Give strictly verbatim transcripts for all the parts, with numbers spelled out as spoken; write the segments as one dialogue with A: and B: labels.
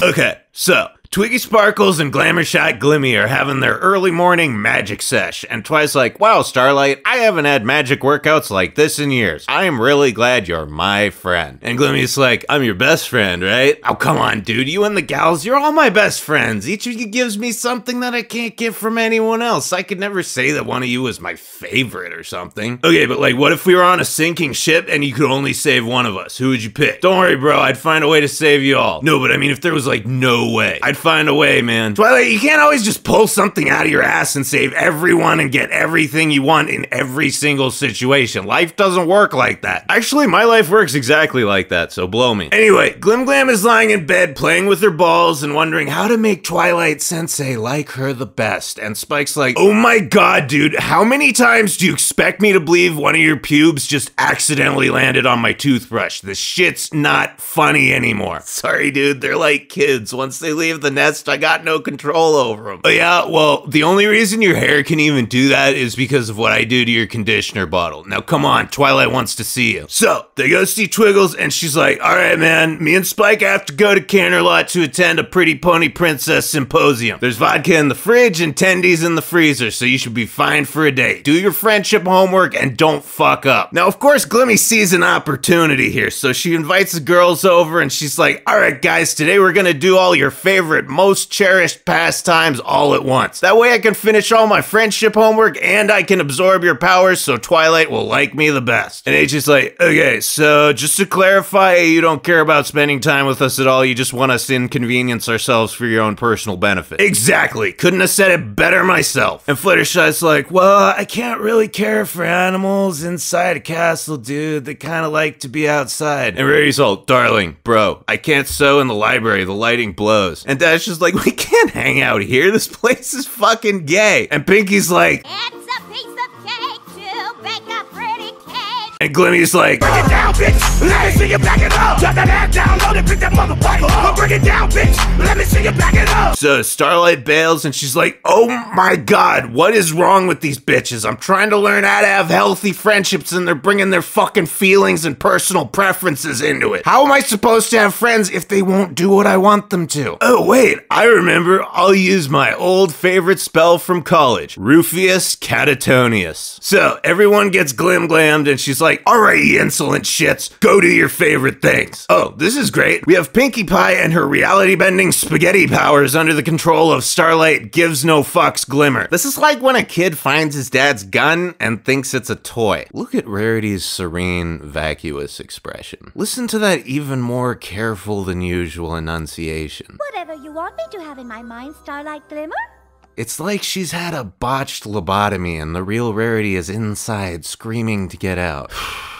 A: Okay, so Twiggy Sparkles and Glamour Shot Glimmy are having their early morning magic sesh, and Twi's like, wow, Starlight, I haven't had magic workouts like this in years. I am really glad you're my friend. And Glimmy's like, I'm your best friend, right? Oh, come on, dude, you and the gals, you're all my best friends. Each of you gives me something that I can't get from anyone else. I could never say that one of you was my favorite or something. Okay, but like, what if we were on a sinking ship and you could only save one of us? Who would you pick? Don't worry, bro, I'd find a way to save you all. No, but I mean, if there was like no way, I'd find a way, man. Twilight, you can't always just pull something out of your ass and save everyone and get everything you want in every single situation. Life doesn't work like that. Actually, my life works exactly like that, so blow me. Anyway, Glim Glam is lying in bed playing with her balls and wondering how to make Twilight Sensei like her the best. And Spike's like, oh my god, dude, how many times do you expect me to believe one of your pubes just accidentally landed on my toothbrush? This shit's not funny anymore. Sorry, dude, they're like kids. Once they leave the nest, I got no control over them. But yeah, well, the only reason your hair can even do that is because of what I do to your conditioner bottle. Now, come on, Twilight wants to see you. So, they go see Twiggles, and she's like, all right, man, me and Spike have to go to Canterlot to attend a Pretty Pony Princess symposium. There's vodka in the fridge and tendies in the freezer, so you should be fine for a date. Do your friendship homework and don't fuck up. Now, of course, Glimmy sees an opportunity here, so she invites the girls over, and she's like, all right, guys, today we're gonna do all your favorite, most cherished pastimes all at once. That way I can finish all my friendship homework and I can absorb your powers so Twilight will like me the best. And H is like, okay, so just to clarify, you don't care about spending time with us at all, you just want us to inconvenience ourselves for your own personal benefit. Exactly, couldn't have said it better myself. And Fluttershy's like, well, I can't really care for animals inside a castle, dude. They kind of like to be outside. And Rarity's all, darling, bro, I can't sew in the library, the lighting blows. And Dash is like, we can't hang out here. This place is fucking gay. And Pinky's like,
B: it's a piece of cake to bake a pretty cake.
A: And Glimmy's like,
C: bring it down, bitch. Let me see you back it up. Shut that ass down, load it, pick that motherfucker up. Bring it down, bitch. Let me see you back it up.
A: So Starlight bails and she's like, oh my god, what is wrong with these bitches? I'm trying to learn how to have healthy friendships and they're bringing their fucking feelings and personal preferences into it. How am I supposed to have friends if they won't do what I want them to? Oh wait, I remember. I'll use my old favorite spell from college, Rufius Catatonius. So everyone gets glim glammed and she's like, all right, you insolent shits, go do your favorite things. Oh, this is great. We have Pinkie Pie and her reality-bending spaghetti powers under the control of Starlight Gives No Fucks Glimmer. This is like when a kid finds his dad's gun and thinks it's a toy. Look at Rarity's serene, vacuous expression. Listen to that even more careful than usual enunciation.
B: Whatever you want me to have in my mind, Starlight Glimmer.
A: It's like she's had a botched lobotomy and the real Rarity is inside screaming to get out.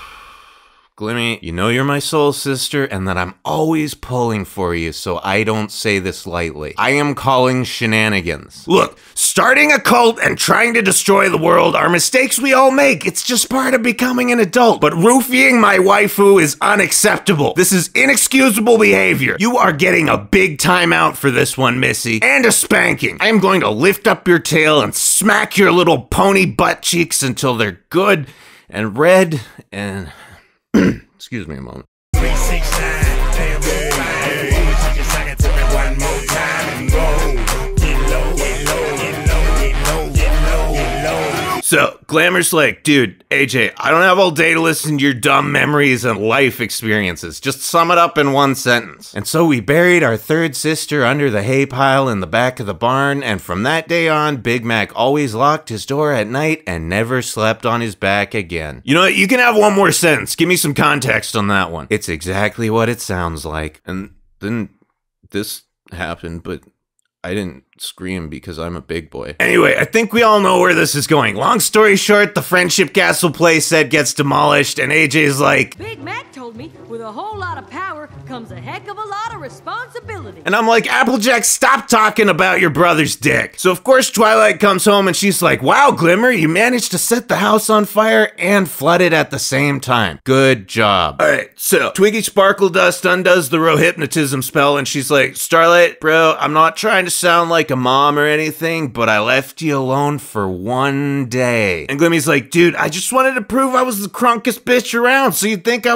A: Glimmy, you know you're my soul sister and that I'm always pulling for you, so I don't say this lightly. I am calling shenanigans. Look, starting a cult and trying to destroy the world are mistakes we all make. It's just part of becoming an adult. But roofing my waifu is unacceptable. This is inexcusable behavior. You are getting a big timeout for this one, Missy, and a spanking. I am going to lift up your tail and smack your little pony butt cheeks until they're good and red and... Excuse me a moment.
C: three six nine, damn good. Take a second to me one more time and go. Get low, get low, get low, get low, get low, get low.
A: So, Glamour's like, dude, A J, I don't have all day to listen to your dumb memories and life experiences. Just sum it up in one sentence. And so we buried our third sister under the hay pile in the back of the barn, and from that day on, Big Mac always locked his door at night and never slept on his back again. You know what? You can have one more sentence. Give me some context on that one. It's exactly what it sounds like. And then this happened, but I didn't scream because I'm a big boy. Anyway, I think we all know where this is going. Long story short, the Friendship Castle playset gets demolished and A J's like,
D: Big Mac told me with a whole lot of power comes a heck of a lot of responsibility.
A: And I'm like, Applejack, stop talking about your brother's dick. So of course Twilight comes home and she's like, wow, Glimmer, you managed to set the house on fire and flood it at the same time. Good job. All right, so Twiggy Sparkle Dust undoes the Rohypnotism spell and she's like, Starlight, bro, I'm not trying to sound like a mom or anything, but I left you alone for one day. And Glimmy's like, dude, I just wanted to prove I was the crunkest bitch around so you'd think I was cool.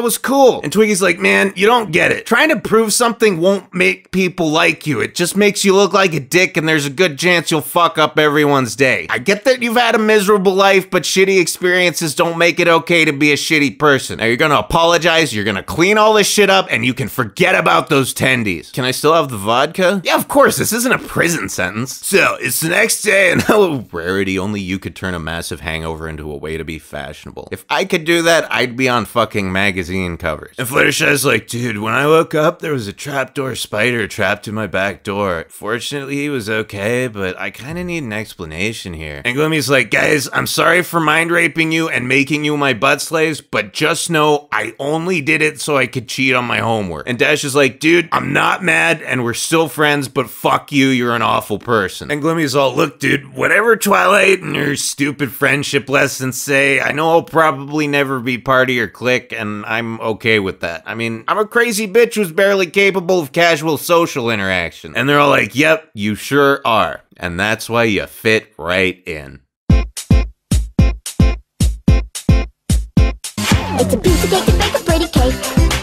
A: cool. And Twiggy's like, man, you don't get it. Trying to prove something won't make people like you. It just makes you look like a dick, and there's a good chance you'll fuck up everyone's day. I get that you've had a miserable life, but shitty experiences don't make it okay to be a shitty person. Now you're gonna apologize, you're gonna clean all this shit up, and you can forget about those tendies. Can I still have the vodka? Yeah, of course, this isn't a prison sentence. So, it's the next day, and oh, rarity, only you could turn a massive hangover into a way to be fashionable. If I could do that, I'd be on fucking magazine covers. And Fluttershy's like, dude, when I woke up, there was a trapdoor spider trapped in my back door. Fortunately, he was okay, but I kinda need an explanation here. And Glimmy's like, guys, I'm sorry for mind raping you and making you my butt slaves, but just know I only did it so I could cheat on my homework. And Dash is like, dude, I'm not mad and we're still friends, but fuck you, you're an awful person. And Glimmy's all, look, dude, whatever Twilight and her stupid friendship lessons say, I know I'll probably never be part of your clique, and I'm okay with that. I mean, I'm a crazy bitch who's barely capable of casual social interaction. And they're all like, yep, you sure are. And that's why you fit right in.
E: It's a piece of cake to bake a pretty cake.